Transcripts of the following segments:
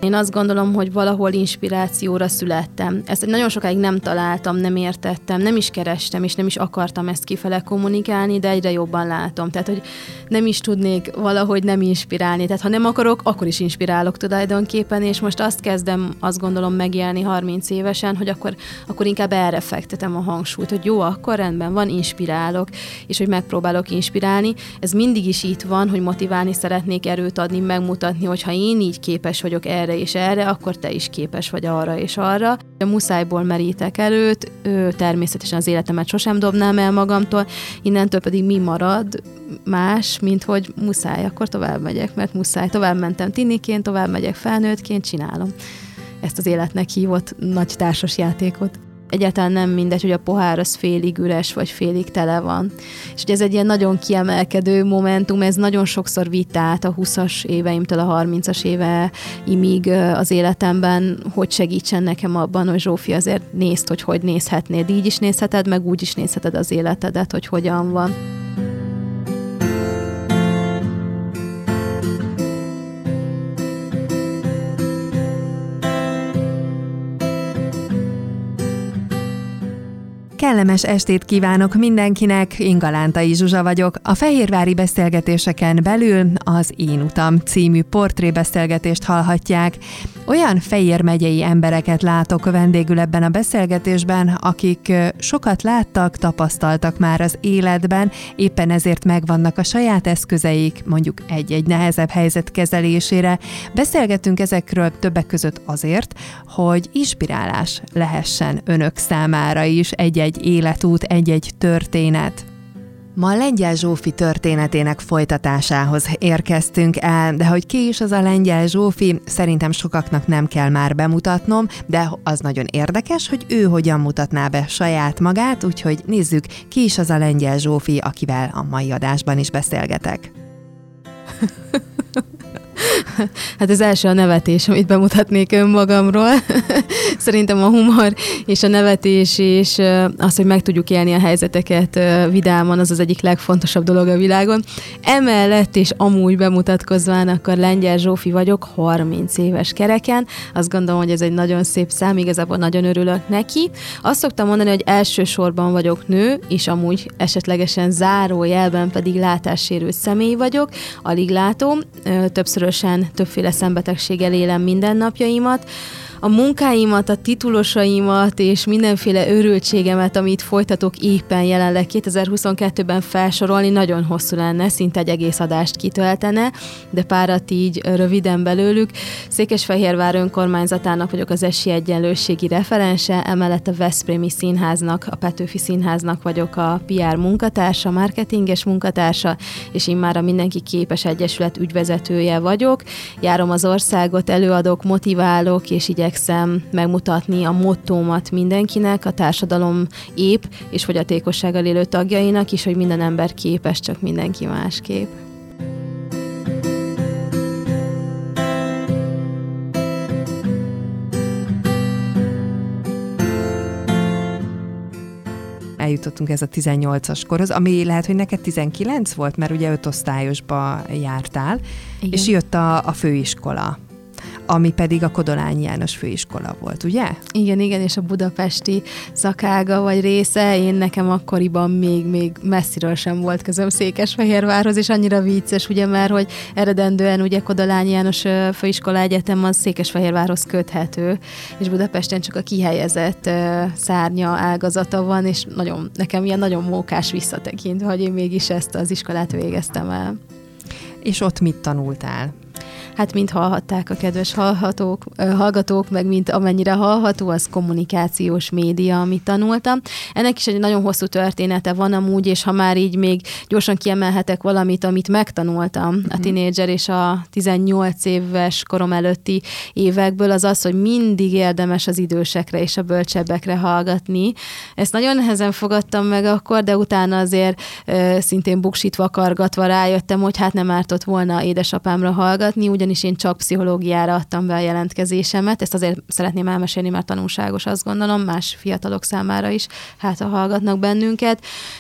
Én azt gondolom, hogy valahol inspirációra születtem. Ezt nagyon sokáig nem találtam, nem értettem, nem is kerestem, és nem is akartam ezt kifele kommunikálni, de egyre jobban látom. Tehát, hogy nem is tudnék valahogy nem inspirálni. Tehát, ha nem akarok, akkor is inspirálok tulajdonképpen, és most azt kezdem, azt gondolom megélni 30 évesen, hogy akkor inkább erre fektetem a hangsúlyt, hogy jó, akkor rendben van, inspirálok, és hogy megpróbálok inspirálni. Ez mindig is itt van, hogy motiválni szeretnék, erőt adni, megmutatni, hogy ha én így képes vagyok erre és erre, akkor te is képes vagy arra és arra. A muszájból merítek előtt, természetesen az életemet sosem dobnám el magamtól, innentől pedig mi marad más, mint hogy muszáj, akkor tovább megyek, mert muszáj. Tovább mentem tiniként, tovább megyek felnőttként, csinálom ezt az életnek hívott nagy társas játékot. Egyáltalán nem mindegy, hogy a pohár az félig üres, vagy félig tele van. És ugye ez egy ilyen nagyon kiemelkedő momentum, ez nagyon sokszor vitt át a 20-as éveimtől a 30-as éveimig az életemben, hogy segítsen nekem abban, hogy Zsófi, azért nézd, hogy nézhetnéd. Így is nézheted, meg úgy is nézheted az életedet, hogy hogyan van. Kellemes estét kívánok mindenkinek, Inga Lántai Zsuzsa vagyok. A fehérvári beszélgetéseken belül az Én utam című portrébeszélgetést hallhatják. Olyan Fejér megyei embereket látok vendégül ebben a beszélgetésben, akik sokat láttak, tapasztaltak már az életben, éppen ezért megvannak a saját eszközeik, mondjuk egy-egy nehezebb helyzet kezelésére. Beszélgetünk ezekről többek között azért, hogy inspirálás lehessen önök számára is egy-egy életút, egy-egy történet. Ma Lengyel Zsófi történetének folytatásához érkeztünk el, de hogy ki is az a Lengyel Zsófi, szerintem sokaknak nem kell már bemutatnom, de az nagyon érdekes, hogy ő hogyan mutatná be saját magát, úgyhogy nézzük, ki is az a Lengyel Zsófi, akivel a mai adásban is beszélgetek. Hát az első a nevetés, amit bemutatnék önmagamról. Szerintem a humor és a nevetés és az, hogy meg tudjuk élni a helyzeteket vidáman, az az egyik legfontosabb dolog a világon. Emellett és amúgy bemutatkozván, akkor Lengyel Zsófi vagyok, 30 éves kereken. Azt gondolom, hogy ez egy nagyon szép szám, igazából nagyon örülök neki. Azt szoktam mondani, hogy elsősorban vagyok nő, és amúgy esetlegesen zárójelben pedig látássérült személy vagyok, alig látom, többféle szembetegséggel élem mindennapjaimat. A munkáimat, a titulosaimat és mindenféle örültségemet, amit folytatok éppen jelenleg 2022-ben felsorolni, nagyon hosszú lenne, szinte egy egész adást kitöltene, de párat így röviden belőlük. Székesfehérvár önkormányzatának vagyok az esélyegyenlőségi referense, emellett a Veszprémi Színháznak, a Petőfi Színháznak vagyok a PR munkatársa, marketinges munkatársa, és immár a Mindenki Képes Egyesület ügyvezetője vagyok. Járom az országot, előadok, motiválok, és igyekszem megmutatni a mottómat mindenkinek, a társadalom épp és fogyatékossággal élő tagjainak is, hogy minden ember képes, csak mindenki másképp. Eljutottunk ez a 18-as korhoz, ami lehet, hogy neked 19 volt, mert ugye 5 osztályosba jártál, igen. És jött a főiskola, ami pedig a Kodolányi János főiskola volt, ugye? Igen, és a budapesti szakága vagy része, nekem akkoriban még messziről sem volt közöm Székesfehérvárhoz, és annyira vicces, ugye, mert hogy eredendően ugye Kodolányi János főiskola egyetem az Székesfehérvárhoz köthető, és Budapesten csak a kihelyezett szárnya ágazata van, és nekem ilyen nagyon mókás visszatekintve, hogy én mégis ezt az iskolát végeztem el. És ott mit tanultál? Hát mint hallhatták a kedves hallgatók, meg mint amennyire hallható, az kommunikációs média, amit tanultam. Ennek is egy nagyon hosszú története van amúgy, és ha már így még gyorsan kiemelhetek valamit, amit megtanultam a tinédzser és a 18 éves korom előtti évekből, az az, hogy mindig érdemes az idősekre és a bölcsebbekre hallgatni. Ezt nagyon nehezen fogadtam meg akkor, de utána azért szintén buksit vakargatva rájöttem, hogy hát nem ártott volna édesapámra hallgatni, ugyanis ugyanis én csak pszichológiára adtam be a jelentkezésemet. Ezt azért szeretném elmesélni, mert tanulságos, azt gondolom, más fiatalok számára is, hát ha hallgatnak bennünket.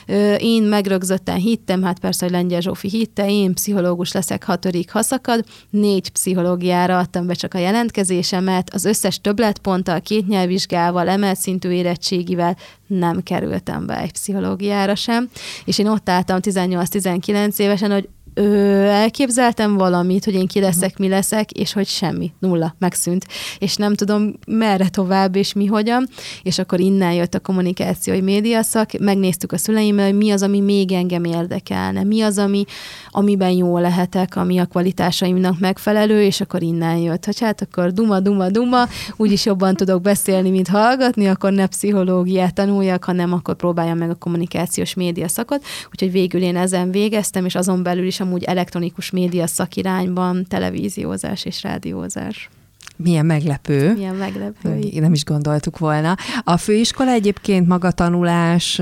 Én megrögzötten hittem, hát persze, hogy Lengyel Zsófi hitte, én pszichológus leszek, 6. haszakad, 4 pszichológiára adtam be csak a jelentkezésemet, az összes többletponttal, 2 nyelvvizsgával, emelt szintű érettségivel nem kerültem be egy pszichológiára sem, és én ott álltam 18-19 évesen, hogy elképzeltem valamit, hogy én ki leszek, mi leszek, és hogy semmi, 0, megszűnt. És nem tudom, merre tovább, és mi hogyan. És akkor innen jött a kommunikációi médiaszak, megnéztük a szüleimmel, hogy mi az, ami még engem érdekelne, mi az, amiben jó lehetek, ami a kvalitásaimnak megfelelő, és akkor innen jött, hogy hát akkor duma, úgyis jobban tudok beszélni, mint hallgatni, akkor ne pszichológiát tanuljak, hanem akkor próbáljam meg a kommunikációs médiaszakot. Úgyhogy végül én ezen végeztem, és azon belül is amúgy elektronikus média szakirányban televíziózás és rádiózás. Milyen meglepő. Milyen meglepő. Nem is gondoltuk volna. A főiskola egyébként maga tanulás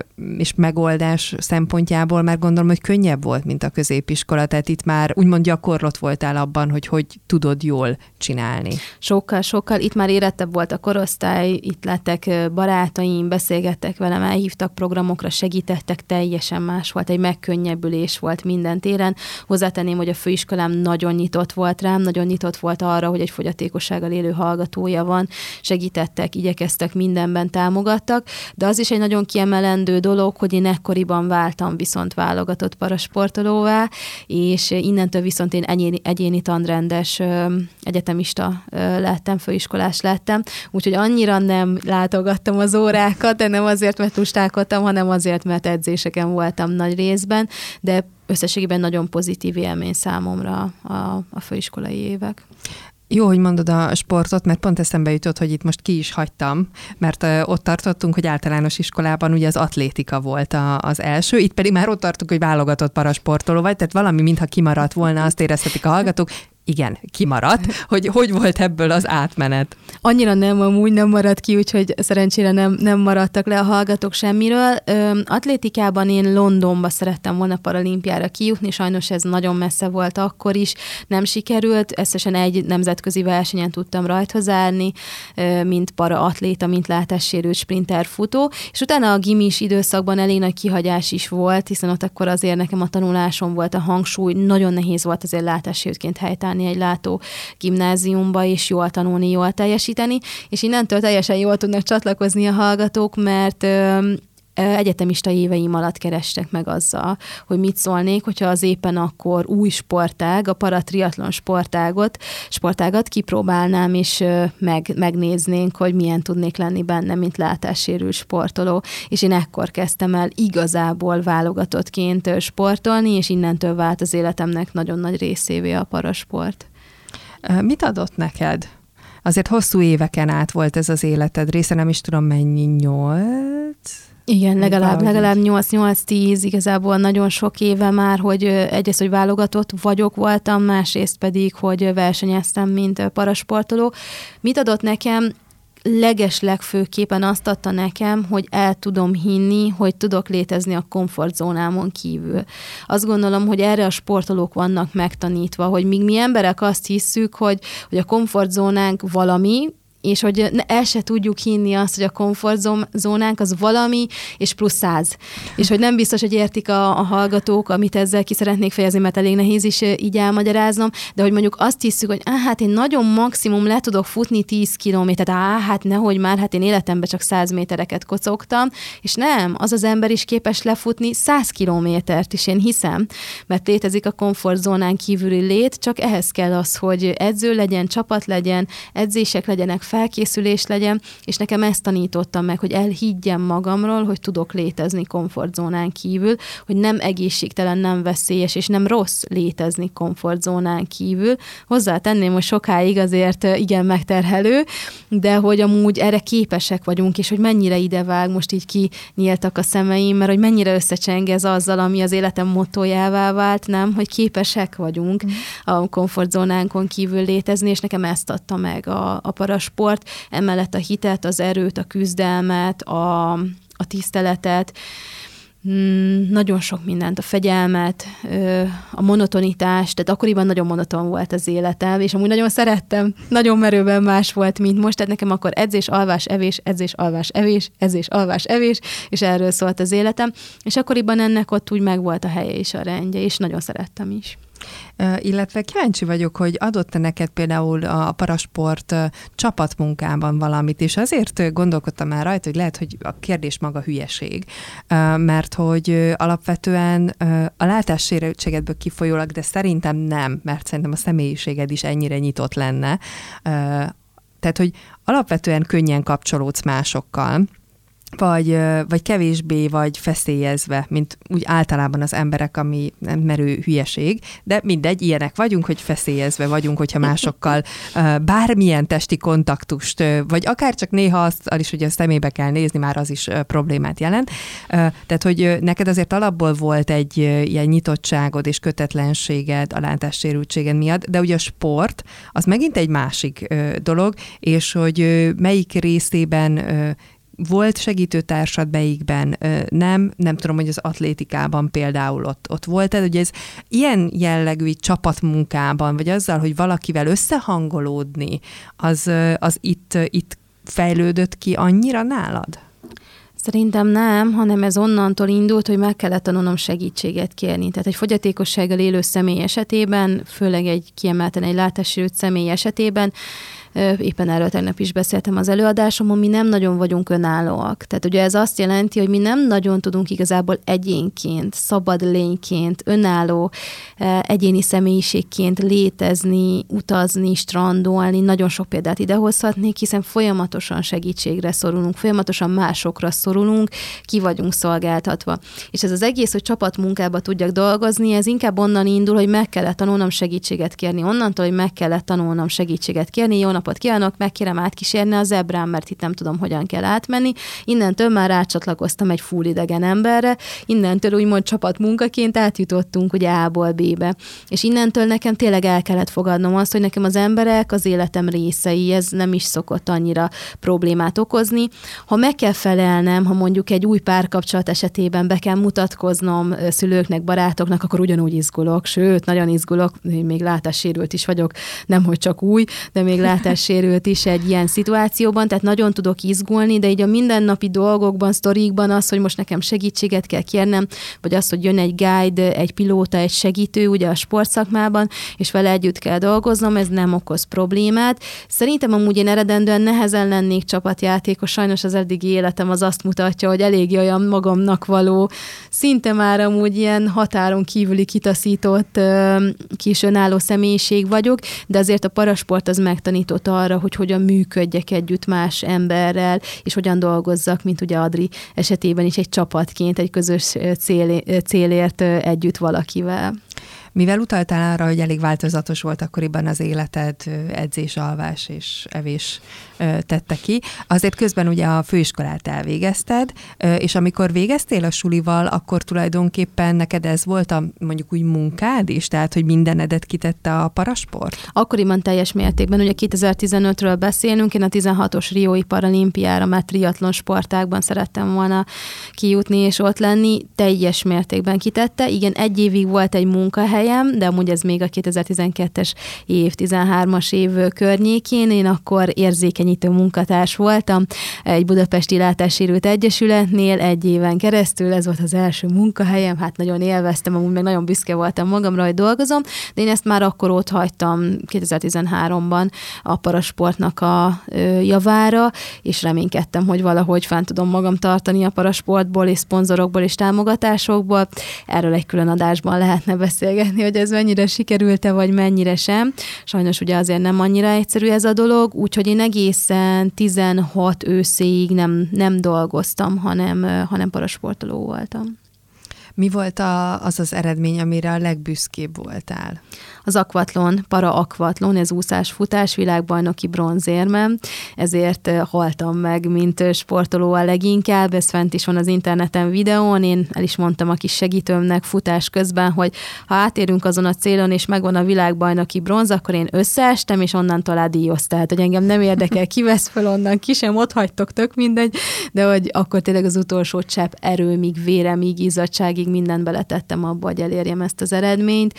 és megoldás szempontjából már gondolom, hogy könnyebb volt, mint a középiskola, tehát itt már úgymond gyakorlott voltál abban, hogy tudod jól csinálni. Sokkal. Itt már érettebb volt a korosztály, itt lettek barátaim, beszélgettek velem, elhívtak programokra, segítettek, teljesen más volt, egy megkönnyebbülés volt minden téren. Hozzátenném, hogy a főiskolám nagyon nyitott volt rám, nagyon nyitott volt arra, hogy egy fogyatékossággal élő hallgatója van, segítettek, igyekeztek, mindenben támogattak, de az is egy nagyon kiemelendő dolog, hogy én ekkoriban váltam viszont válogatott parasportolóvá, és innentől viszont én egyéni tanrendes egyetemista lettem, főiskolás lettem, úgyhogy annyira nem látogattam az órákat, de nem azért, mert lustálkodtam, hanem azért, mert edzéseken voltam nagy részben, de összességében nagyon pozitív élmény számomra a főiskolai évek. Jó, hogy mondod a sportot, mert pont eszembe jutott, hogy itt most ki is hagytam, mert ott tartottunk, hogy általános iskolában ugye az atlétika volt az első, itt pedig már ott tartunk, hogy válogatott parasportoló vagy, tehát valami mintha kimaradt volna, azt érezhetik a hallgatók. Igen, kimaradt, hogy volt ebből az átmenet? Annyira nem, amúgy nem maradt ki, úgyhogy szerencsére nem maradtak le a hallgatók semmiről. Atlétikában én Londonba szerettem volna paralimpiára kijutni, sajnos ez nagyon messze volt akkor is, nem sikerült, összesen egy nemzetközi versenyen tudtam rajthoz zárni, mint paraatléta, mint látássérült sprinter futó, és utána a gimis időszakban elég nagy kihagyás is volt, hiszen ott akkor azért nekem a tanulásom volt a hangsúly, nagyon nehéz volt azért látássérültként helytállni egy látó gimnáziumba, és jól tanulni, jól teljesíteni, és innentől teljesen jól tudnak csatlakozni a hallgatók, mert egyetemista éveim alatt kerestek meg azzal, hogy mit szólnék, hogyha az éppen akkor új sportág, a paratriatlon sportágat kipróbálnám, és megnéznénk, hogy milyen tudnék lenni benne, mint látássérült sportoló. És én ekkor kezdtem el igazából válogatottként sportolni, és innentől vált az életemnek nagyon nagy részévé a parasport. Mit adott neked? Azért hosszú éveken át volt ez az életed része, nem is tudom mennyi, 8? Igen, legalább 8-10, igazából nagyon sok éve már, hogy egyrészt, hogy válogatott voltam, másrészt pedig, hogy versenyeztem, mint parasportoló. Mit adott nekem? Legfőképpen azt adta nekem, hogy el tudom hinni, hogy tudok létezni a komfortzónámon kívül. Azt gondolom, hogy erre a sportolók vannak megtanítva, hogy míg mi emberek azt hisszük, hogy a komfortzónánk valami, és hogy el se tudjuk hinni azt, hogy a komfortzónánk az valami, és plusz 100. És hogy nem biztos, hogy értik a hallgatók, amit ezzel ki szeretnék fejezni, mert elég nehéz is így elmagyaráznom, de hogy mondjuk azt hiszük, hogy hát én nagyon maximum le tudok futni 10 kilométert, hát nehogy már, hát én életemben csak 100 métereket kocogtam, és nem, az ember is képes lefutni 100 kilométert is, én hiszem, mert létezik a komfortzónán kívüli lét, csak ehhez kell az, hogy edző legyen, csapat legyen, edzések legyenek, felkészülés legyen, és nekem ezt tanítottam meg, hogy elhiggyem magamról, hogy tudok létezni komfortzónán kívül, hogy nem egészségtelen, nem veszélyes, és nem rossz létezni komfortzónán kívül. Hozzátenném, hogy sokáig azért igen megterhelő, de hogy amúgy erre képesek vagyunk, és hogy mennyire idevág, most így kinyíltak a szemeim, mert hogy mennyire összecseng ez azzal, ami az életem mottójává vált, nem, hogy képesek vagyunk a komfortzónánkon kívül létezni, és nekem ezt adta meg a parasport, emellett a hitet, az erőt, a küzdelmet, a tiszteletet. Nagyon sok mindent, a fegyelmet, a monotonitást, tehát akkoriban nagyon monoton volt az életem, és amúgy nagyon szerettem, nagyon merőben más volt, mint most, tehát nekem akkor edzés, alvás, evés, edzés, alvás, evés, edzés, alvás, evés, és erről szólt az életem, és akkoriban ennek ott úgy megvolt a helye és a rendje, és nagyon szerettem is. Illetve kíváncsi vagyok, hogy adott-e neked például a parasport csapatmunkában valamit, és azért gondolkodtam már rajta, hogy lehet, hogy a kérdés maga hülyeség, mert hogy alapvetően a látássérültségedből kifolyólag, de szerintem nem, mert szerintem a személyiséged is ennyire nyitott lenne. Tehát, hogy alapvetően könnyen kapcsolódsz másokkal, vagy kevésbé vagy feszélyezve, mint úgy általában az emberek, ami nem merő hülyeség, de mindegy, ilyenek vagyunk, hogy feszélyezve vagyunk, hogyha másokkal bármilyen testi kontaktust, vagy akár csak néha azt is, hogy a szemébe kell nézni, már az is problémát jelent. Tehát, hogy neked azért alapból volt egy ilyen nyitottságod és kötetlenséged a látássérültséged miatt, de ugye a sport, az megint egy másik dolog, és hogy melyik részében volt segítőtársad, melyikben nem tudom, hogy az atlétikában például ott volt-e, ugye ez ilyen jellegű csapatmunkában, vagy azzal, hogy valakivel összehangolódni, az itt fejlődött ki annyira nálad? Szerintem nem, hanem ez onnantól indult, hogy meg kellett tanulnom segítséget kérni. Tehát egy fogyatékossággal élő személy esetében, főleg egy kiemelten egy látássérült személy esetében, éppen erről tegnap is beszéltem az előadásomon, mi nem nagyon vagyunk önállóak. Tehát ugye ez azt jelenti, hogy mi nem nagyon tudunk igazából egyénként, szabad lényként, önálló egyéni személyiségként létezni, utazni, strandolni. Nagyon sok példát idehozhatnék, hiszen folyamatosan segítségre szorulunk, folyamatosan másokra szorulunk, ki vagyunk szolgáltatva. És ez az egész, hogy csapatmunkába tudjak dolgozni, ez inkább onnan indul, hogy meg kellett tanulnom segítséget kérni. Onnantól, hogy meg kellett tanulnom segítséget kérni, jó napot kívánok, megkérem átkísérni a zebrán, mert itt nem tudom, hogyan kell átmenni. Innentől már rácsatlakoztam egy full idegen emberre, innentől úgymond csapatmunkaként átjutottunk ugye A-ból B-be. És innentől nekem tényleg el kellett fogadnom azt, hogy nekem az emberek az életem részei, ez nem is szokott annyira problémát okozni. Ha meg kell felelnem, ha mondjuk egy új párkapcsolat esetében be kell mutatkoznom szülőknek, barátoknak, akkor ugyanúgy izgulok, sőt, nagyon izgulok, még látássérült is vagyok, nemhogy csak új, de még látássérült is egy ilyen szituációban, tehát nagyon tudok izgulni, de így a mindennapi dolgokban, sztorikban az, hogy most nekem segítséget kell kérnem, vagy az, hogy jön egy guide, egy pilóta, egy segítő, ugye a sportszakmában, és vele együtt kell dolgoznom, ez nem okoz problémát. Szerintem amúgy én eredendően nehezen lennék csapatjátékos, sajnos az eddigi életem az azt mutatja, hogy eléggé olyan magamnak való, szinte már amúgy ilyen határon kívüli kitaszított kis önálló személyiség vagyok, de azért a parasport az megtanított arra, hogy hogyan működjek együtt más emberrel, és hogyan dolgozzak, mint ugye Adri esetében is egy csapatként, egy közös célért együtt valakivel. Mivel utaltál arra, hogy elég változatos volt akkoriban az életed, edzés, alvás és evés tette ki, azért közben ugye a főiskolát elvégezted, és amikor végeztél a sulival, akkor tulajdonképpen neked ez volt a mondjuk úgy munkád is, tehát hogy mindenedet kitette a parasport? Akkoriban teljes mértékben, ugye 2015-ről beszélünk, én a 16-os riói paralimpiára már triatlon sportágban szerettem volna kijutni és ott lenni, teljes mértékben kitette. Igen, egy évig volt egy munkahelyem, de amúgy ez még a 2012-es év, 13-as év környékén, én akkor érzékenyítő munkatárs voltam egy budapesti látássérült egyesületnél egy éven keresztül, ez volt az első munkahelyem, hát nagyon élveztem, amúgy meg nagyon büszke voltam magamra, hogy dolgozom, de én ezt már akkor ott hagytam 2013-ban a parasportnak a javára, és reménykedtem, hogy valahogy fent tudom magam tartani a parasportból, és szponzorokból, és támogatásokból. Erről egy külön adásban lehetne beszélgetni, hogy ez mennyire sikerült-e, vagy mennyire sem. Sajnos ugye azért nem annyira egyszerű ez a dolog, úgyhogy én egészen 16 őszéig nem dolgoztam, hanem parasportoló voltam. Mi volt az eredmény, amire a legbüszkébb voltál? A az akvatlon, para-akvatlon, ez úszás-futás világbajnoki bronzérmem, ezért haltam meg, mint sportoló a leginkább, ez fent is van az interneten videón, én el is mondtam a kis segítőmnek futás közben, hogy ha átérünk azon a célon, és megvan a világbajnoki bronz, akkor én összeestem, és onnantól ádíjoz. Tehát, hogy engem nem érdekel, ki vesz fel onnan, ki sem, ott hagytok, tök mindegy, de hogy akkor tényleg az utolsó csepp erőmig, véremig, izzadságig mindent beletettem abba, hogy elérjem ezt az eredményt.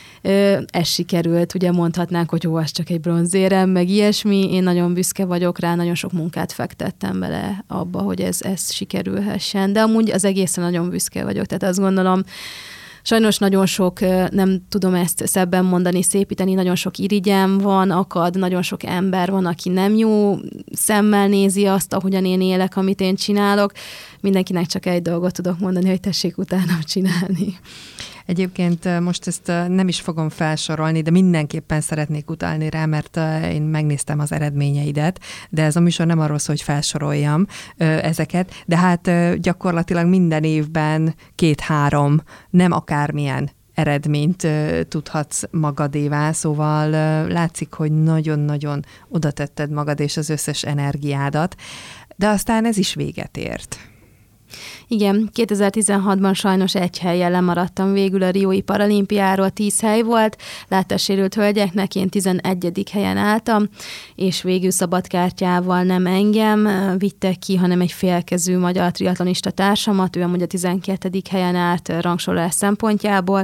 Ez sikerült, ugye mondhatnánk, hogy az csak egy bronzérem, meg ilyesmi. Én nagyon büszke vagyok rá, nagyon sok munkát fektettem bele abba, hogy ez sikerülhessen. De amúgy az egészen nagyon büszke vagyok, tehát azt gondolom, sajnos nagyon sok, nem tudom ezt szebben mondani, szépíteni, nagyon sok irigyem van, akad, nagyon sok ember van, aki nem jó szemmel nézi azt, ahogyan én élek, amit én csinálok. Mindenkinek csak egy dolgot tudok mondani, hogy tessék utánam csinálni. Egyébként most ezt nem is fogom felsorolni, de mindenképpen szeretnék utalni rá, mert én megnéztem az eredményeidet, de ez a műsor nem arról szól, hogy felsoroljam ezeket, de hát gyakorlatilag minden évben 2-3, nem akármilyen eredményt tudhatsz magadévá, szóval látszik, hogy nagyon-nagyon oda tetted magad és az összes energiádat, de aztán ez is véget ért. Igen, 2016-ban sajnos egy helyen lemaradtam végül a riói paralimpiáról, 10 hely volt, látássérült hölgyeknek, én 11. helyen álltam, és végül szabadkártyával nem engem vittek ki, hanem egy félkezű magyar triatlonista társamat, ő amúgy a 12. helyen állt rangsorolás szempontjából.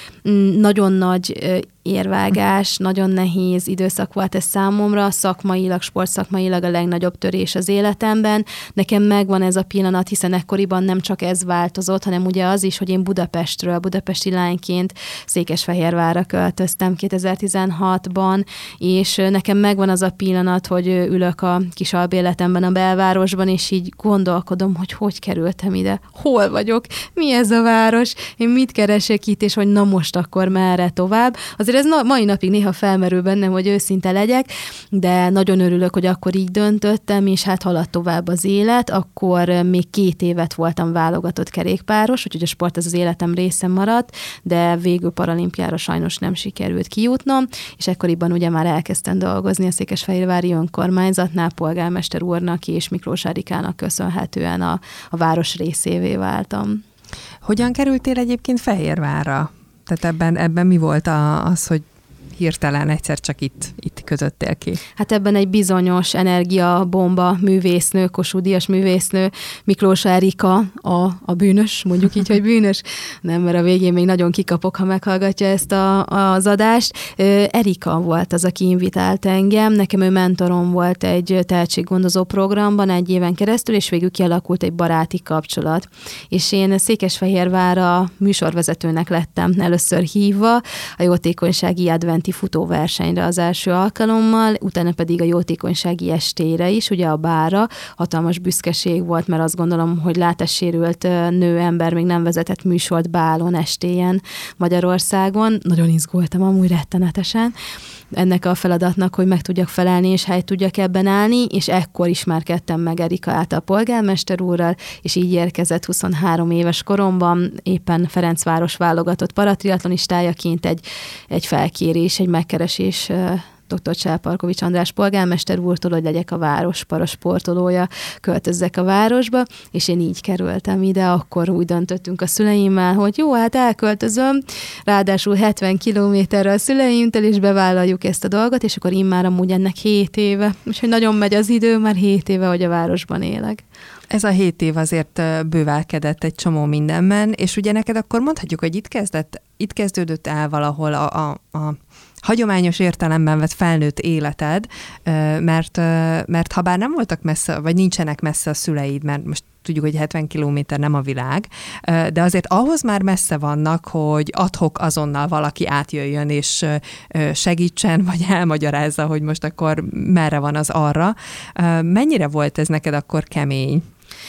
Nagyon nagy érvágás, nagyon nehéz időszak volt ez számomra, szakmailag, sportszakmailag a legnagyobb törés az életemben. Nekem megvan ez a pillanat, hiszen ekkoriban nem csak ez változott, hanem ugye az is, hogy én Budapestről, budapesti lányként Székesfehérvárra költöztem 2016-ban, és nekem megvan az a pillanat, hogy ülök a kis albéletemben a belvárosban, és így gondolkodom, hogy kerültem ide, hol vagyok, mi ez a város, én mit keresek itt, és hogy na most akkor merre tovább. Azért ez mai napig néha felmerül bennem, hogy őszinte legyek, de nagyon örülök, hogy akkor így döntöttem, és hát haladt tovább az élet. Akkor még 2 évet voltam válogatott kerékpáros, úgyhogy a sport ez az életem része maradt, de végül paralimpiára sajnos nem sikerült kijutnom, és ekkoriban ugye már elkezdtem dolgozni a székesfehérvári önkormányzatnál, polgármester úrnak és Miklós Erikának köszönhetően a város részévé váltam. Hogyan kerültél egyébként Fehérvárra? Tehát ebben mi volt az, hogy hirtelen egyszer csak itt közöttél ki? Hát ebben egy bizonyos energiabomba művésznő, Kossuth Díjas művésznő, Miklós Erika a bűnös, mondjuk így, hogy bűnös. Nem, mert a végén még nagyon kikapok, ha meghallgatja ezt az adást. Erika volt az, aki invitált engem. Nekem ő mentorom volt egy tehetséggondozó programban 1 éven keresztül, és végül kialakult egy baráti kapcsolat. És én Székesfehérvárra műsorvezetőnek lettem először hívva, a jótékonysági adventi futóversenyre az első alkalommal, utána pedig a jótékonysági estére is, ugye a bárra. Hatalmas büszkeség volt, mert azt gondolom, hogy látássérült nőember még nem vezetett műsort bálon estéjen Magyarországon. Nagyon izgultam amúgy rettenetesen ennek a feladatnak, hogy meg tudjak felelni, és helyt tudjak ebben állni, és ekkor ismerkedtem meg Erika által polgármester úrral, és így érkezett 23 éves koromban, éppen Ferencváros válogatott paratriatlonistájaként egy felkérés, egy megkeresés dr. Cselparkovics András polgármester úrtól, hogy legyek a város parasportolója, költözzek a városba, és én így kerültem ide, akkor úgy döntöttünk a szüleimmel, hogy jó, hát elköltözöm, ráadásul 70 kilométerre a szüleimtől, és bevállaljuk ezt a dolgot, és akkor immár amúgy ennek 7 éve, úgyhogy nagyon megy az idő, már 7 éve, hogy a városban élek. Ez a 7 év azért bővelkedett egy csomó mindenben, és ugye neked akkor mondhatjuk, hogy itt kezdődött el valahol a hagyományos értelemben vett felnőtt életed, mert ha bár nem voltak messze, vagy nincsenek messze a szüleid, mert most tudjuk, hogy 70 kilométer nem a világ, de azért ahhoz már messze vannak, hogy ad-hoc azonnal valaki átjöjjön és segítsen, vagy elmagyarázza, hogy most akkor merre van az arra. Mennyire volt ez neked akkor kemény?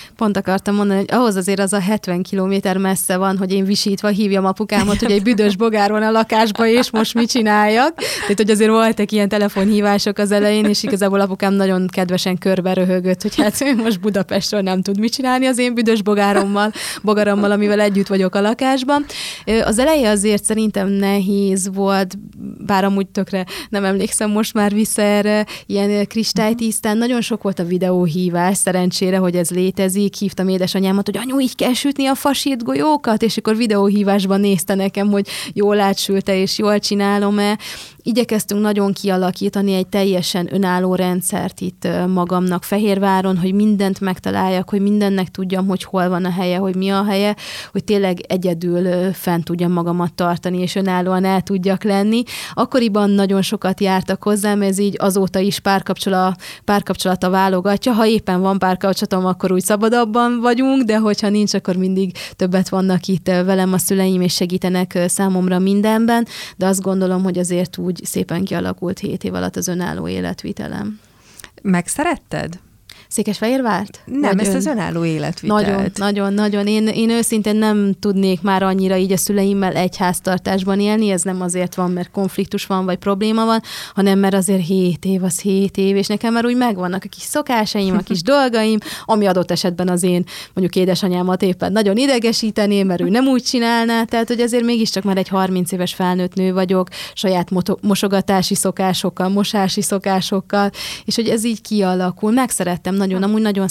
Pont akartam mondani, hogy ahhoz azért az a 70 kilométer messze van, hogy én visítva hívjam apukámat, hogy egy büdös bogár van a lakásba, és most mit csináljak. Tehát, hogy azért voltak ilyen telefonhívások az elején, és igazából apukám nagyon kedvesen körbe röhögött, hogy hát most Budapestről nem tud mit csinálni az én büdös bogarammal, amivel együtt vagyok a lakásban. Az eleje azért szerintem nehéz volt, bár amúgy tökre nem emlékszem most már vissza erre, ilyen kristálytisztán. Nagyon sok volt a videóhívás, szerencsére, hogy ez létezik. Hívtam édesanyámat, hogy anyu, így kell sütni a fasírt golyókat, és akkor videóhívásban nézte nekem, hogy jól átsülte, és jól csinálom-e. Igyekeztünk nagyon kialakítani egy teljesen önálló rendszert itt magamnak Fehérváron, hogy mindent megtaláljak, hogy mindennek tudjam, hogy hol van a helye, hogy mi a helye, hogy tényleg egyedül fent tudjam magamat tartani, és önállóan el tudjak lenni. Akkoriban nagyon sokat jártak hozzám, ez így azóta is párkapcsolata válogatja. Ha éppen van párkapcsolatom, akkor úgy szabadabban vagyunk, de hogyha nincs, akkor mindig többet vannak itt velem a szüleim, és segítenek számomra mindenben, de azt gondolom, hogy azért úgy szépen kialakult 7 év alatt az önálló életvitelem. Megszeretted? Székesfehérvárt? Nem, ezt az önálló életvitelt. Nagyon. Én őszintén nem tudnék már annyira így a szüleimmel egy háztartásban élni, ez nem azért van, mert konfliktus van, vagy probléma van, hanem mert azért 7 év, az 7 év, és nekem már úgy megvannak a kis szokásaim, a kis dolgaim, ami adott esetben az én mondjuk édesanyámat éppen nagyon idegesítené, mert ő nem úgy csinálná, tehát hogy azért mégiscsak már egy 30 éves felnőtt nő vagyok, saját mosogatási szokásokkal, mosási szokásokkal, és hogy ez így kialakul. Megszerettem nagyon, amúgy nagyon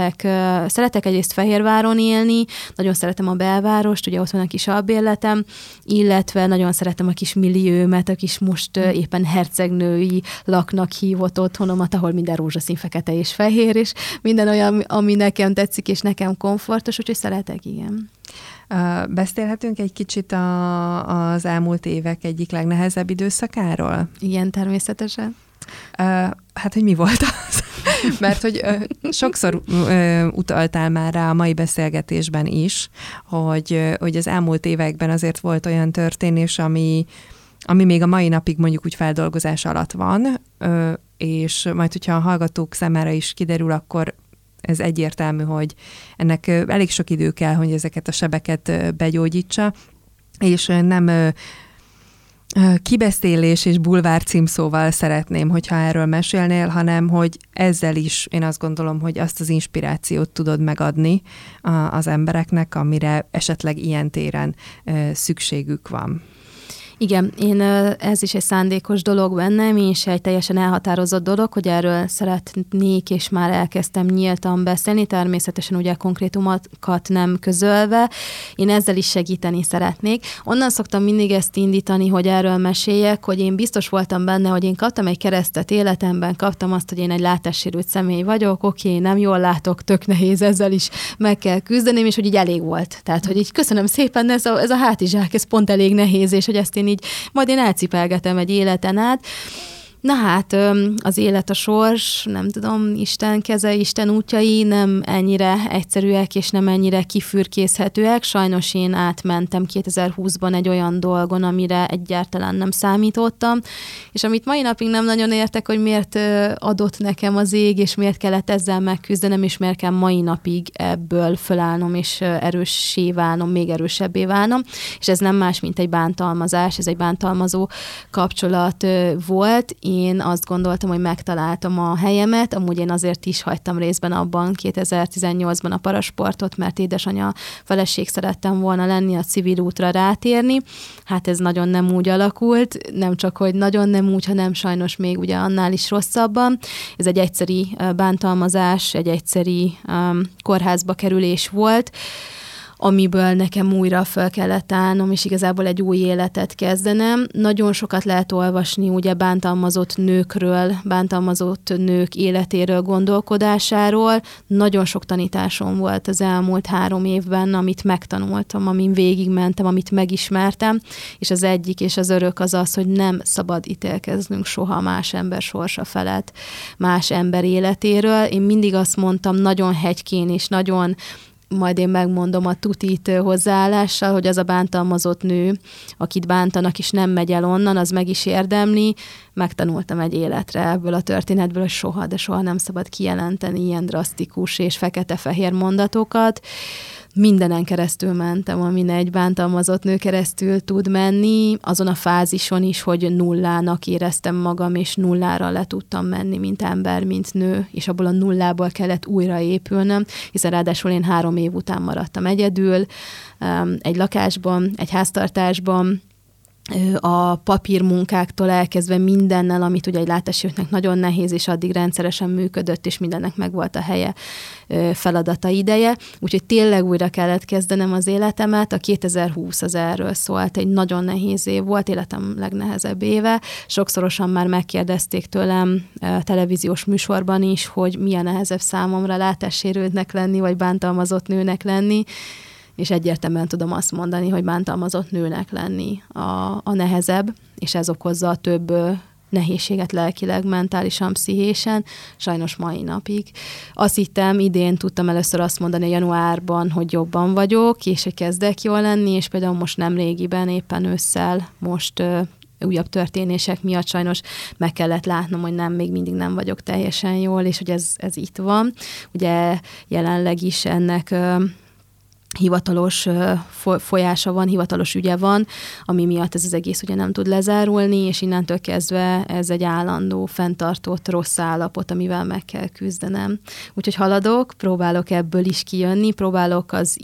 szeretek egyrészt Fehérváron élni, nagyon szeretem a belvárost, ugye ott van a kis albérletem, illetve nagyon szeretem a kis milliómet, a kis most éppen hercegnői laknak hívott otthonomat, ahol minden rózsaszín, fekete és fehér, és minden olyan, ami nekem tetszik, és nekem komfortos, úgyhogy szeretek, igen. Beszélhetünk egy kicsit az elmúlt évek egyik legnehezebb időszakáról? Igen, természetesen. Hát, hogy mi volt az? Mert hogy sokszor utaltál már rá a mai beszélgetésben is, hogy az elmúlt években azért volt olyan történés, ami még a mai napig mondjuk úgy feldolgozás alatt van, és majd, hogyha a hallgatók számára is kiderül, akkor ez egyértelmű, hogy ennek elég sok idő kell, hogy ezeket a sebeket begyógyítsa, és nem kibeszélés és bulvár címszóval szeretném, hogyha erről mesélnél, hanem hogy ezzel is én azt gondolom, hogy azt az inspirációt tudod megadni az embereknek, amire esetleg ilyen téren szükségük van. Igen, ez is egy szándékos dolog bennem, és egy teljesen elhatározott dolog, hogy erről szeretnék, és már elkezdtem nyíltan beszélni, természetesen ugye konkrétumokat nem közölve. Én ezzel is segíteni szeretnék. Onnan szoktam mindig ezt indítani, hogy erről meséljek, hogy én biztos voltam benne, hogy én kaptam egy keresztet életemben, kaptam azt, hogy én egy látássérült személy vagyok, oké, nem jól látok, tök nehéz, ezzel is meg kell küzdenem, és hogy így elég volt. Tehát, hogy így köszönöm szépen, ez a hátizsák, ez pont elég nehéz, és hogy ezt majd én elcipelgetem egy életen át. Na hát, az élet, a sors, nem tudom, Isten keze, Isten útjai nem ennyire egyszerűek, és nem ennyire kifürkészhetőek. Sajnos én átmentem 2020-ban egy olyan dolgon, amire egyáltalán nem számítottam, és amit mai napig nem nagyon értek, hogy miért adott nekem az ég, és miért kellett ezzel megküzdenem, és miért kell mai napig ebből fölállnom, és erőssé válnom, még erősebbé válnom, és ez nem más, mint egy bántalmazás, ez egy bántalmazó kapcsolat volt. Én azt gondoltam, hogy megtaláltam a helyemet, amúgy én azért is hagytam részben abban 2018-ban a parasportot, mert édesanyja feleség szerettem volna lenni, a civil útra rátérni. Hát ez nagyon nem úgy alakult, nem csak, hogy nagyon nem úgy, hanem sajnos még ugye annál is rosszabban. Ez egy egyszeri bántalmazás, egy egyszeri kórházba kerülés volt, amiből nekem újra fel kellett állnom, és igazából egy új életet kezdenem. Nagyon sokat lehet olvasni ugye bántalmazott nőkről, bántalmazott nők életéről, gondolkodásáról. Nagyon sok tanításom volt az elmúlt 3 évben, amit megtanultam, amin végigmentem, amit megismertem, és az egyik és az örök az az, hogy nem szabad ítélkeznünk soha más ember sorsa felett, más ember életéről. Én mindig azt mondtam, nagyon hegykén és nagyon, majd én megmondom a tutit hozzáállással, hogy az a bántalmazott nő, akit bántanak és nem megy el onnan, az meg is érdemli, megtanultam egy életre ebből a történetből, hogy soha, de soha nem szabad kijelenteni ilyen drasztikus és fekete-fehér mondatokat. Mindenen keresztül mentem, amin egy bántalmazott nő keresztül tud menni, azon a fázison is, hogy nullának éreztem magam, és nullára le tudtam menni, mint ember, mint nő, és abból a nullából kellett újraépülnöm, hiszen ráadásul én 3 év után maradtam egyedül, egy lakásban, egy háztartásban, a papírmunkáktól elkezdve mindennel, amit ugye egy látássérültnek nagyon nehéz, és addig rendszeresen működött, és mindennek megvolt a helye, feladata, ideje. Úgyhogy tényleg újra kellett kezdenem az életemet. A 2020 az erről szólt, egy nagyon nehéz év volt, életem legnehezebb éve. Sokszorosan már megkérdezték tőlem televíziós műsorban is, hogy mi a nehezebb számomra látássérültnek lenni, vagy bántalmazott nőnek lenni. És egyértelműen tudom azt mondani, hogy bántalmazott nőnek lenni a nehezebb, és ez okozza a több nehézséget lelkileg, mentálisan, pszichésen, sajnos mai napig. Azt hittem, idén tudtam először azt mondani januárban, hogy jobban vagyok, és hogy kezdek jól lenni, és például most nem régiben, éppen ősszel, most újabb történések miatt sajnos meg kellett látnom, hogy még mindig nem vagyok teljesen jól, és hogy ez itt van. Ugye jelenleg is ennek hivatalos folyása van, hivatalos ügye van, ami miatt ez az egész ugye nem tud lezárulni, és innentől kezdve ez egy állandó, fenntartott rossz állapot, amivel meg kell küzdenem. Úgyhogy haladok, próbálok ebből is kijönni, próbálok az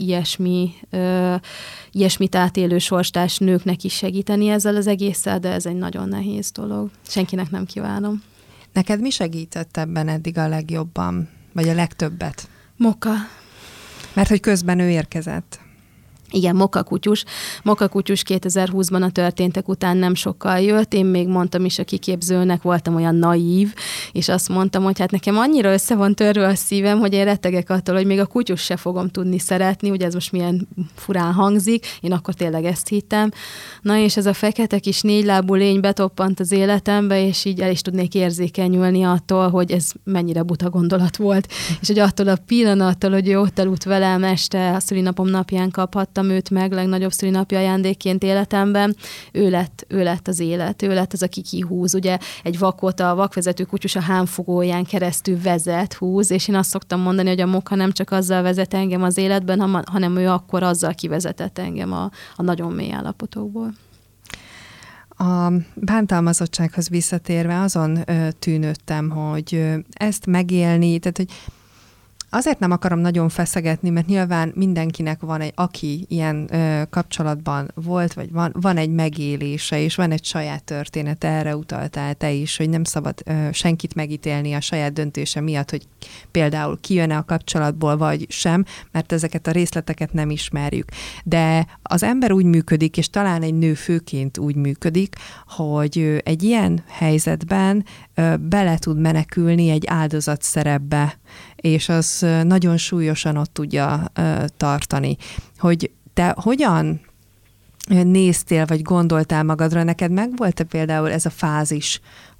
ilyesmit átélő sorstárs nőknek is segíteni ezzel az egésszel, de ez egy nagyon nehéz dolog. Senkinek nem kívánom. Neked mi segített ebben eddig a legjobban, vagy a legtöbbet? Moka. Mert hogy közben ő érkezett. Igen, Moka kutyus 2020-ban a történtek után nem sokkal jött. Én még mondtam is a kiképzőnek, voltam olyan naív, és azt mondtam, hogy hát nekem annyira össze van törve a szívem, hogy én rettegek attól, hogy még a kutyus se fogom tudni szeretni, ugye ez most milyen furán hangzik, én akkor tényleg ezt hittem. Na és ez a fekete kis 4 lábú lény betoppant az életembe, és így el is tudnék érzékenyülni attól, hogy ez mennyire buta gondolat volt. És hogy attól a pillanattól, hogy ő ott aludt velem este, a szülinapom napján kaphattam őt meg legnagyobb szülinapi ajándékként életemben, ő lett az élet, ő lett az, aki kihúz. Ugye egy vakot a vakvezető kutyus a hámfogóján keresztül húz, és én azt szoktam mondani, hogy a Moka nem csak azzal vezet engem az életben, hanem ő akkor azzal kivezetett engem a nagyon mély állapotokból. A bántalmazottsághoz visszatérve azon tűnődtem, hogy ezt megélni, tehát hogy azért nem akarom nagyon feszegetni, mert nyilván mindenkinek van aki ilyen kapcsolatban volt, vagy van egy megélése, és van egy saját történet, erre utaltál te is, hogy nem szabad senkit megítélni a saját döntése miatt, hogy például kijön-e a kapcsolatból, vagy sem, mert ezeket a részleteket nem ismerjük. De az ember úgy működik, és talán egy nő főként úgy működik, hogy egy ilyen helyzetben bele tud menekülni egy áldozat szerepbe, és az nagyon súlyosan ott tudja tartani. Hogy te hogyan néztél, vagy gondoltál magadra, neked megvolt-e például ez a fázis,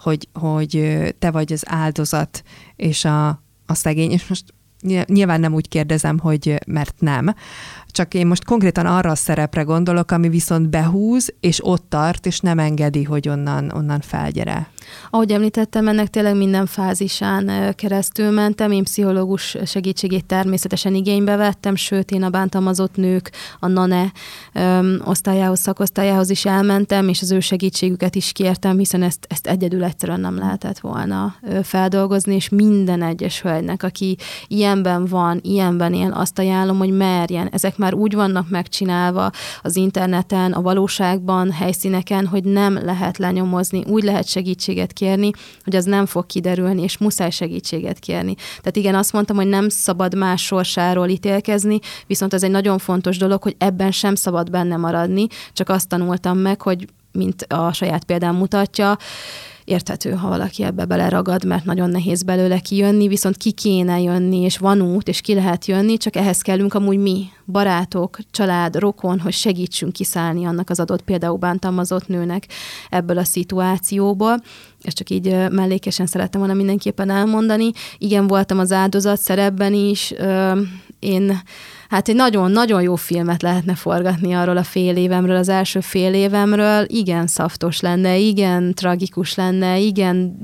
hogy te vagy az áldozat, és a szegény, és most nyilván nem úgy kérdezem, hogy mert nem, csak én most konkrétan arra a szerepre gondolok, ami viszont behúz, és ott tart, és nem engedi, hogy onnan felgyere. Ahogy említettem, ennek tényleg minden fázisán keresztül mentem. Én pszichológus segítségét természetesen igénybe vettem, sőt, én a bántalmazott nők, a NANE osztályához, szakosztályához is elmentem, és az ő segítségüket is kértem, hiszen ezt egyedül egyszerűen nem lehetett volna feldolgozni, és minden egyes hölgynek, aki ilyenben van, ilyenben él, azt ajánlom, hogy merjen. Ezek már úgy vannak megcsinálva az interneten, a valóságban, helyszíneken, hogy nem lehet lenyomozni, úgy lehet segítséget kérni, hogy az nem fog kiderülni, és muszáj segítséget kérni. Tehát igen, azt mondtam, hogy nem szabad más sorsáról ítélkezni, viszont ez egy nagyon fontos dolog, hogy ebben sem szabad benne maradni, csak azt tanultam meg, hogy mint a saját példám mutatja, érthető, ha valaki ebbe beleragad, mert nagyon nehéz belőle kijönni, viszont ki kéne jönni, és van út, és ki lehet jönni, csak ehhez kellünk amúgy mi, barátok, család, rokon, hogy segítsünk kiszállni annak az adott például bántalmazott nőnek ebből a szituációból. Ezt csak így mellékesen szerettem volna mindenképpen elmondani. Igen, voltam az áldozat szerepben is, Hát egy nagyon-nagyon jó filmet lehetne forgatni arról a fél évemről, az első fél évemről. Igen szaftos lenne, igen tragikus lenne, igen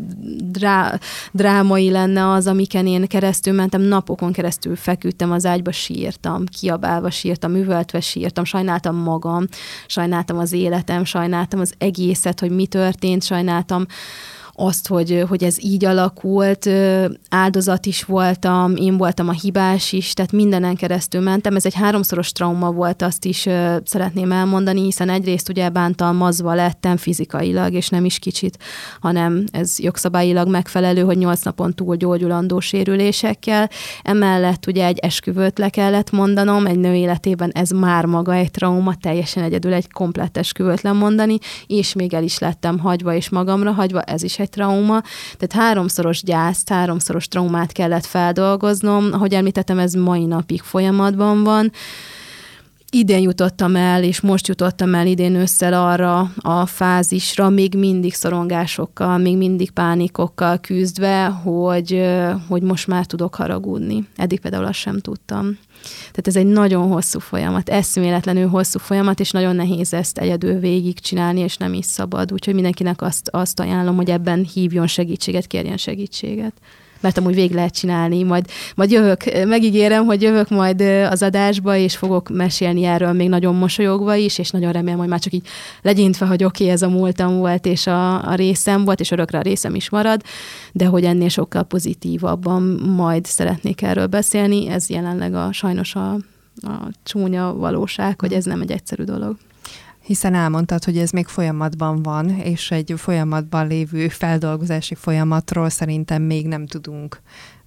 drámai lenne az, amiken én keresztül mentem. Napokon keresztül feküdtem az ágyba, sírtam, kiabálva sírtam, üvöltve sírtam, sajnáltam magam, sajnáltam az életem, sajnáltam az egészet, hogy mi történt, sajnáltam azt, hogy ez így alakult, áldozat is voltam, én voltam a hibás is, tehát mindenen keresztül mentem. Ez egy 3-szoros trauma volt, azt is szeretném elmondani, hiszen egyrészt ugye bántalmazva lettem fizikailag, és nem is kicsit, hanem ez jogszabályilag megfelelő, hogy 8 napon túl gyógyulandó sérülésekkel. Emellett ugye egy esküvőt le kellett mondanom, egy nő életében ez már maga egy trauma, teljesen egyedül egy komplett esküvőt lemondani, és még el is lettem hagyva, és magamra hagyva, ez is egy trauma, tehát 3-szoros gyászt, 3-szoros traumát kellett feldolgoznom. Ahogy említettem, ez mai napig folyamatban van. Idén jutottam el, és most jutottam el idén ősszel arra a fázisra, még mindig szorongásokkal, még mindig pánikokkal küzdve, hogy most már tudok haragudni. Eddig például azt sem tudtam. Tehát ez egy nagyon hosszú folyamat, eszméletlenül hosszú folyamat, és nagyon nehéz ezt egyedül végigcsinálni, és nem is szabad. Úgyhogy mindenkinek azt ajánlom, hogy ebben hívjon segítséget, kérjen segítséget. Mert amúgy végig lehet csinálni, majd jövök, megígérem, hogy jövök majd az adásba, és fogok mesélni erről még nagyon mosolyogva is, és nagyon remélem, hogy már csak így legyintve, hogy oké, ez a múltam volt, és a részem volt, és örökre a részem is marad, de hogy ennél sokkal pozitívabban majd szeretnék erről beszélni, ez jelenleg sajnos a csúnya valóság, hogy ez nem egy egyszerű dolog. Hiszen elmondtad, hogy ez még folyamatban van, és egy folyamatban lévő feldolgozási folyamatról szerintem még nem tudunk,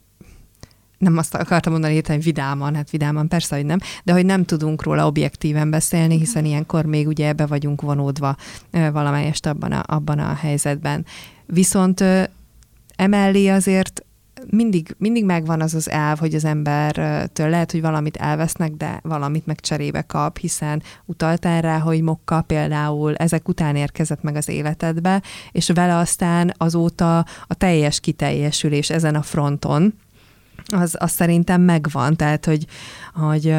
nem azt akartam mondani, hogy vidáman, hát vidáman persze, hogy nem, de hogy nem tudunk róla objektíven beszélni, hiszen ilyenkor még ugye be vagyunk vonódva valamelyest abban a helyzetben. Viszont emellé azért mindig megvan az elv, hogy az embertől lehet, hogy valamit elvesznek, de valamit meg cserébe kap, hiszen utaltál rá, hogy Mokka például ezek után érkezett meg az életedbe, és vele aztán azóta a teljes kiteljesülés ezen a fronton, az szerintem megvan, tehát, hogy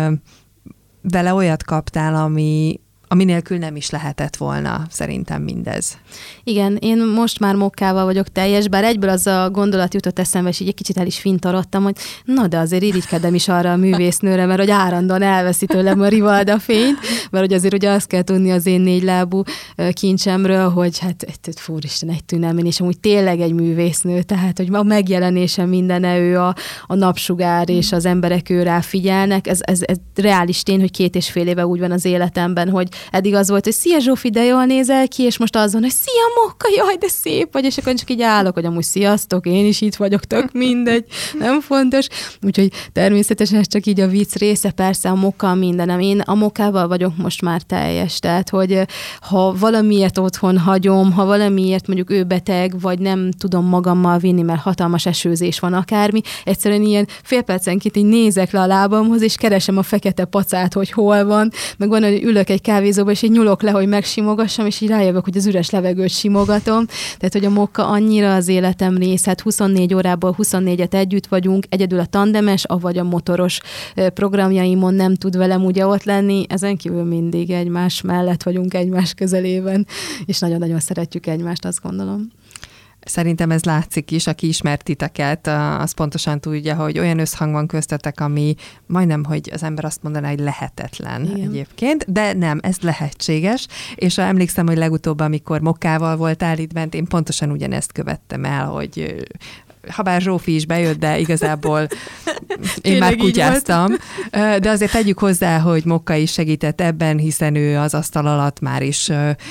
vele olyat kaptál, ami nélkül nem is lehetett volna szerintem mindez. Igen, én most már Mokkával vagyok teljes, bár egyből az a gondolat jutott eszembe, és így egy kicsit el is fintorodtam, hogy na, de azért irigykedem is arra a művésznőre, mert hogy állandóan elveszi tőlem a Rivalda fényt, mert hogy azért ugye azt kell tudni az én 4 lábú kincsemről, hogy hát fúristen, egy tűnelmény, és amúgy tényleg egy művésznő, tehát hogy a megjelenése mindene, ő a napsugár, és az emberek ő rá figyelnek, ez reális tény, hogy 2,5 éve úgy van az életemben, hogy eddig az volt, hogy szia Zsófi, de jól nézel ki, és most az van, hogy szia Mokka, jaj, de szép vagy, és akkor csak így állok, hogy amúgy sziasztok, én is itt vagyok, tök mindegy, nem fontos. Úgyhogy természetesen ez csak így a vicc része, persze a Mokka mindenem. Én a Mokkával vagyok most már teljes, tehát hogy ha valamiért otthon hagyom, ha valamiért mondjuk ő beteg, vagy nem tudom magammal vinni, mert hatalmas esőzés van akármi, egyszerűen ilyen fél percenként így nézek le a lábamhoz, és keresem a fekete pacát, hogy hol van, meg van, hogy ülök egy kávézóba, és így nyulok le, hogy megsimogassam, és így rájövök, hogy az üres levegőt simogatom. Tehát, hogy a Mokka annyira az életem rész, hát 24 órából 24-et együtt vagyunk, egyedül a tandemes, avagy a motoros programjaimon nem tud velem ugye ott lenni, ezen kívül mindig egymás mellett vagyunk, egymás közelében, és nagyon-nagyon szeretjük egymást, azt gondolom. Szerintem ez látszik is, aki ismert titeket, az pontosan tudja, hogy olyan összhang van köztetek, ami majdnem, hogy az ember azt mondaná, hogy lehetetlen. Igen. Egyébként, de nem, ez lehetséges, és emlékszem, hogy legutóbb, amikor Mokkával voltál itt bent, én pontosan ugyanezt követtem el, hogy habár Zsófi is bejött, de igazából én már kutyáztam. De azért tegyük hozzá, hogy Mokka is segített ebben, hiszen ő az asztal alatt már is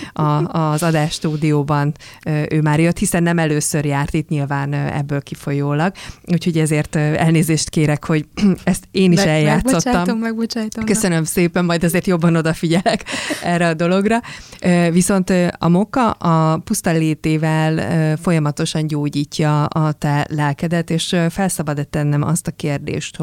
az adásstúdióban ő már jött, hiszen nem először járt itt nyilván ebből kifolyólag. Úgyhogy ezért elnézést kérek, hogy ezt én is eljátszottam. Megbocsájtom. Köszönöm szépen, majd azért jobban odafigyelek erre a dologra. Viszont a Mokka a puszta létével folyamatosan gyógyítja a te lelkedet, és felszabad tennem azt a kérdést,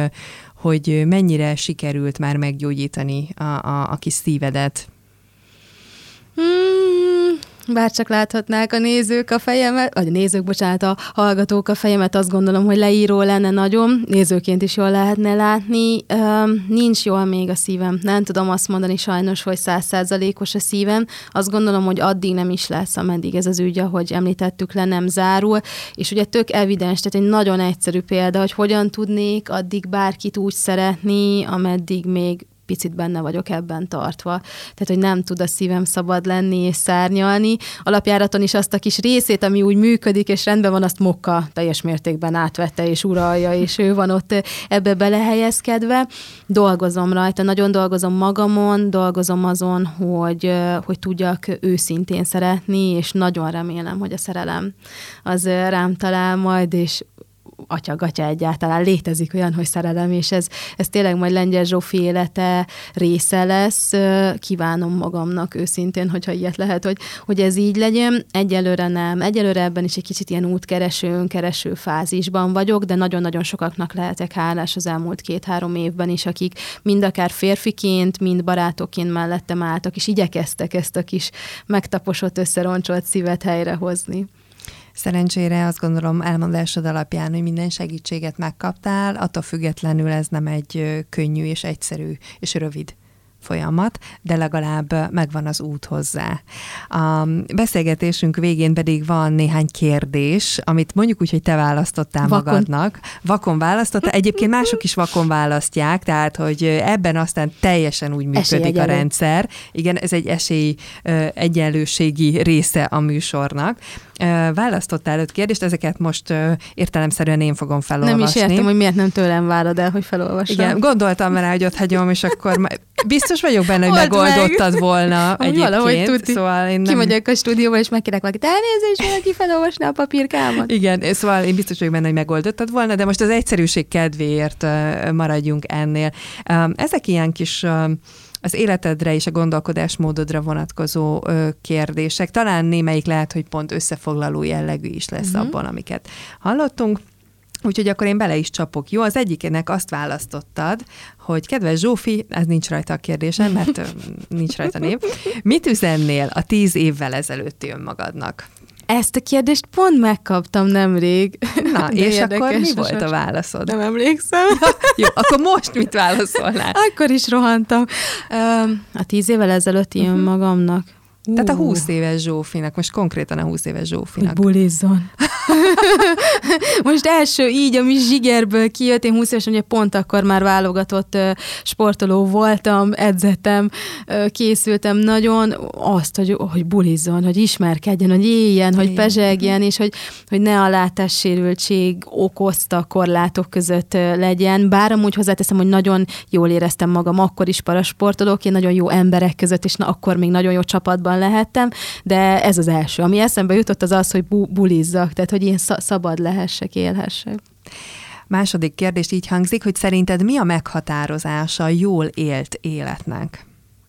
hogy mennyire sikerült már meggyógyítani a kis szívedet? Bárcsak láthatnák a nézők a fejemet, vagy a nézők, bocsánat, a hallgatók a fejemet, azt gondolom, hogy leíró lenne nagyon, nézőként is jól lehetne látni. Nincs jól még a szívem. Nem tudom azt mondani sajnos, hogy 100%-os a szívem. Azt gondolom, hogy addig nem is lesz, ameddig ez az ügy, ahogy említettük, le nem zárul. És ugye tök evidens, tehát egy nagyon egyszerű példa, hogy hogyan tudnék addig bárkit úgy szeretni, ameddig még picit benne vagyok ebben tartva. Tehát, hogy nem tud a szívem szabad lenni és szárnyalni. Alapjáraton is azt a kis részét, ami úgy működik, és rendben van, azt Mokka teljes mértékben átvette és uralja, és ő van ott ebbe belehelyezkedve. Dolgozom rajta, nagyon dolgozom magamon, dolgozom azon, hogy tudjak őszintén szeretni, és nagyon remélem, hogy a szerelem az rám talál majd, és atya egyáltalán létezik olyan, hogy szerelem, és ez tényleg majd Lengyel Zsófi élete része lesz. Kívánom magamnak őszintén, hogyha ilyet lehet, hogy ez így legyen. Egyelőre nem. Egyelőre ebben is egy kicsit ilyen útkereső, önkereső fázisban vagyok, de nagyon-nagyon sokaknak lehetek hálás az elmúlt 2-3 évben is, akik mind akár férfiként, mind barátokként mellettem álltak, és igyekeztek ezt a kis megtaposott, összeroncsolt szívet helyrehozni. Szerencsére azt gondolom elmondásod alapján, hogy minden segítséget megkaptál, attól függetlenül ez nem egy könnyű és egyszerű és rövid folyamat, de legalább megvan az út hozzá. A beszélgetésünk végén pedig van néhány kérdés, amit mondjuk úgy, hogy te választottál magadnak. Vakon választottál. Egyébként mások is vakon választják, tehát, hogy ebben aztán teljesen úgy működik a rendszer. Igen, ez egy egyenlőségi része a műsornak. Választottál 5 kérdést, ezeket most értelemszerűen én fogom felolvasni. Nem is értem, hogy miért nem tőlem várod el, hogy felolvassam. Igen, gondoltam rá, hogy ott hagyom, és akkor biztos vagyok benne, hogy megoldottad volna egyébként. Valahogy tudni. Szóval én nem... Kimegyek a stúdióba, és megkérek valakit, elnézést, valaki felolvasná a papírkámat. Igen, szóval én biztos vagyok benne, hogy megoldottad volna, de most az egyszerűség kedvéért maradjunk ennél. Ezek ilyen kis... az életedre és a gondolkodásmódodra vonatkozó kérdések. Talán némelyik lehet, hogy pont összefoglaló jellegű is lesz abban, amiket hallottunk. Úgyhogy akkor én bele is csapok. Jó, az egyikének azt választottad, hogy kedves Zsófi, ez nincs rajta a kérdésem, mert nincs rajta név. Mit üzennél a 10 évvel ezelőtti önmagadnak? Ezt a kérdést pont megkaptam nemrég. Na, és akkor mi volt a válaszod? Nem emlékszem. Jó, akkor most mit válaszolnál? Akkor is rohantam. A 10 évvel ezelőtti önmagamnak. Tehát a 20 éves Zsófinak, most konkrétan a 20 éves Zsófinak. Hogy bulizzon. Most első így, ami zsigerből kijött, én 20 évesen ugye pont akkor már válogatott sportoló voltam, edzettem, készültem nagyon, azt, hogy bulizzon, hogy ismerkedjen, hogy éljen, hogy pezsegjen, és hogy ne a látássérültség okozta korlátok között legyen. Bár amúgy hozzáteszem, hogy nagyon jól éreztem magam akkor is parasportolóként, nagyon jó emberek között, és akkor még nagyon jó csapatban lehettem, de ez az első. Ami eszembe jutott, az, hogy bulizzak, tehát hogy én szabad lehessek, élhessek. Második kérdés így hangzik, hogy szerinted mi a meghatározása a jól élt életnek?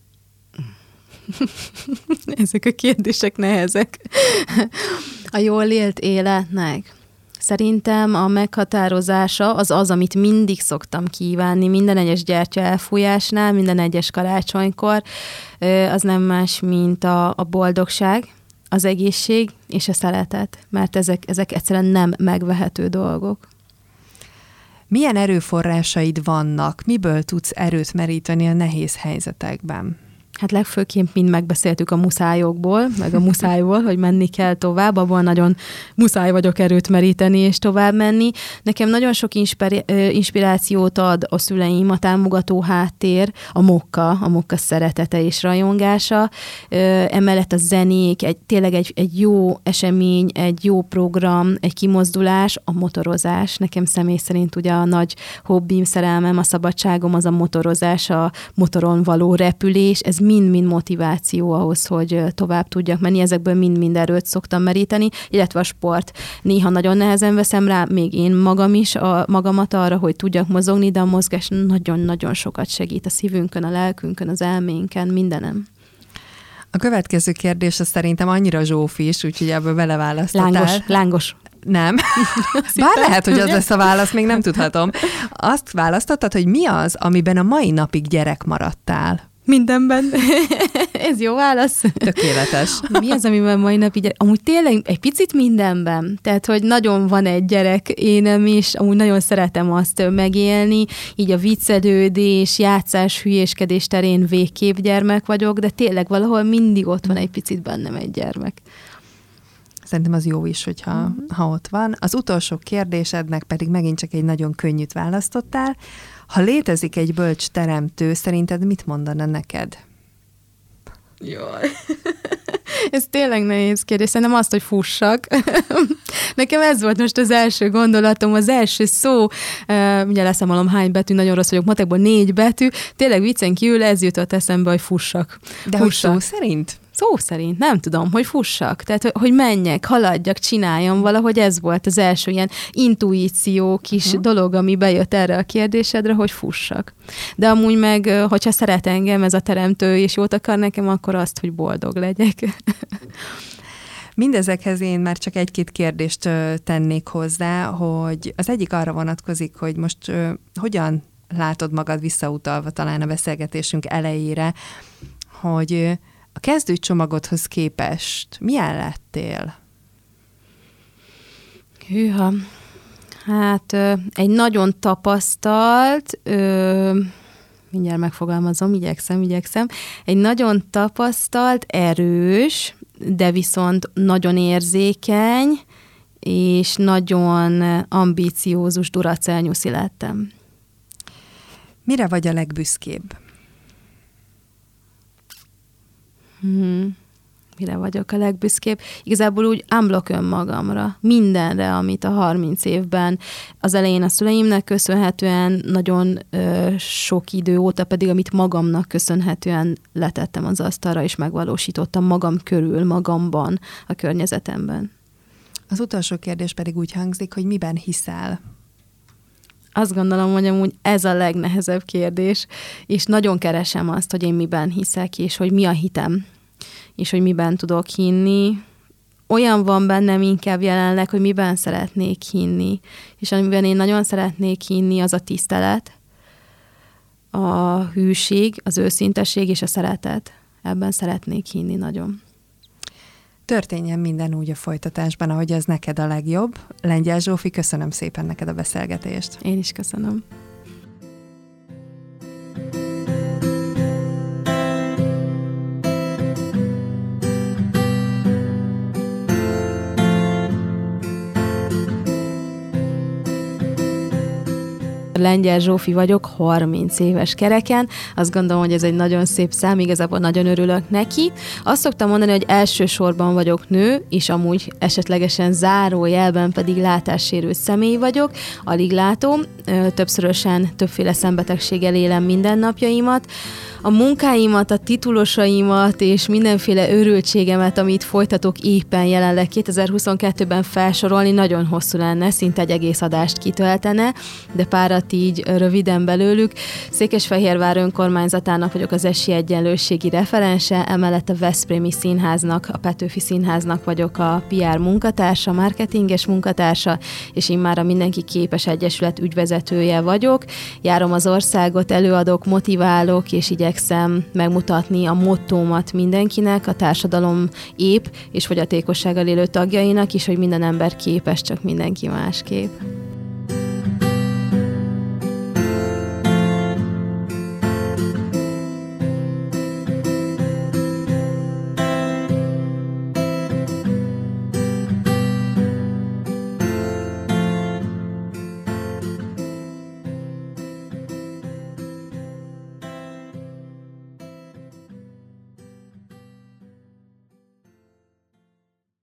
Ezek a kérdések nehezek. A jól élt életnek. Szerintem a meghatározása az, amit mindig szoktam kívánni, minden egyes gyertya elfújásnál, minden egyes karácsonykor, az nem más, mint a boldogság, az egészség és a szeretet, mert ezek egyszerűen nem megvehető dolgok. Milyen erőforrásaid vannak? Miből tudsz erőt meríteni a nehéz helyzetekben? Hát legfőképp mind megbeszéltük a muszájokból, meg a muszájból, hogy menni kell tovább, abban nagyon muszáj vagyok erőt meríteni és tovább menni. Nekem nagyon sok inspirációt ad a szüleim, a támogató háttér, a Mokka szeretete és rajongása, emellett a zenék, tényleg egy jó esemény, egy jó program, egy kimozdulás, a motorozás. Nekem személy szerint ugye a nagy hobbim, szerelmem, a szabadságom az a motorozás, a motoron való repülés, ez mind-mind motiváció ahhoz, hogy tovább tudjak menni. Ezekből mind-mind erőt szoktam meríteni, illetve a sport. Néha nagyon nehezen veszem rá, még én magam is, magamat arra, hogy tudjak mozogni, de a mozgás nagyon-nagyon sokat segít a szívünkön, a lelkünkön, az elménken, mindenem. A következő kérdés az szerintem annyira Zsófis, úgyhogy ebből beleválasztottál. Lángos. Nem. Bár lehet, hogy az lesz a válasz, még nem tudhatom. Azt választottad, hogy mi az, amiben a mai napig gyerek maradtál? Mindenben. Ez jó válasz. Tökéletes. Mi az, amiben mai napig amúgy tényleg egy picit mindenben. Tehát, hogy nagyon van egy gyerek énem is, amúgy nagyon szeretem azt megélni, így a viccelődés, játszás, hülyéskedés terén végképp gyermek vagyok, de tényleg valahol mindig ott van egy picit bennem egy gyermek. Szerintem az jó is, hogyha ha ott van. Az utolsó kérdésednek pedig megint csak egy nagyon könnyűt választottál. Ha létezik egy bölcs teremtő, szerinted mit mondana neked? Jaj. Ez tényleg nehéz kérdés. Szerintem azt, hogy fussak. Nekem ez volt most az első gondolatom, az első szó. Ugye leszámolom hány betű, nagyon rossz vagyok matekból, 4 betű. Tényleg viccen kívül ez jutott eszembe, hogy fussak. De fussak. Hogy szó szerint? Szó szerint, nem tudom, hogy fussak. Tehát, hogy menjek, haladjak, csináljam, valahogy ez volt az első ilyen intuíció kis dolog, ami bejött erre a kérdésedre, hogy fussak. De amúgy meg, hogyha szeret engem ez a teremtő, és jót akar nekem, akkor azt, hogy boldog legyek. Mindezekhez én már csak egy-két kérdést tennék hozzá, hogy az egyik arra vonatkozik, hogy most hogyan látod magad visszautalva talán a beszélgetésünk elejére, hogy a kezdőcsomagodhoz képest milyen lettél? Hűha. Hát egy nagyon tapasztalt, mindjárt megfogalmazom, igyekszem. Egy nagyon tapasztalt, erős, de viszont nagyon érzékeny, és nagyon ambíciózus Duracell nyuszi lettem. Mire vagy a legbüszkébb? Mire vagyok a legbüszkébb? Igazából úgy unblock önmagamra, mindenre, amit a 30 évben az elején a szüleimnek köszönhetően, nagyon sok idő óta pedig, amit magamnak köszönhetően letettem az asztalra, és megvalósítottam magam körül, magamban, a környezetemben. Az utolsó kérdés pedig úgy hangzik, hogy miben hiszel? Azt gondolom, hogy amúgy ez a legnehezebb kérdés, és nagyon keresem azt, hogy én miben hiszek, és hogy mi a hitem, és hogy miben tudok hinni. Olyan van bennem inkább jelenleg, hogy miben szeretnék hinni, és amiben én nagyon szeretnék hinni, az a tisztelet, a hűség, az őszintesség és a szeretet. Ebben szeretnék hinni nagyon. Történjen minden úgy a folytatásban, ahogy az neked a legjobb. Lengyel Zsófi, köszönöm szépen neked a beszélgetést. Én is köszönöm. Lengyel Zsófi vagyok, 30 éves kereken. Azt gondolom, hogy ez egy nagyon szép szám, igazából nagyon örülök neki. Azt szoktam mondani, hogy elsősorban vagyok nő, és amúgy esetlegesen zárójelben pedig látássérült személy vagyok, alig látom, többszörösen többféle szembetegséggel élem mindennapjaimat. A munkáimat, a titulosaimat és mindenféle örültségemet, amit folytatok éppen jelenleg 2022-ben felsorolni, nagyon hosszú lenne, szinte egy egész adást kitöltene, de párat így röviden belőlük. Székesfehérvár önkormányzatának vagyok az esélyegyenlőségi referense, emellett a Veszprémi Színháznak, a Petőfi Színháznak vagyok a PR munkatársa, marketinges munkatársa, és immár a Mindenki Képes Egyesület ügyvezetője vagyok. Járom az országot, előadok, motiválok, és igyekszem megmutatni a mottómat mindenkinek, a társadalom épp és fogyatékossággal élő tagjainak is, hogy minden ember képes, csak mindenki másképp.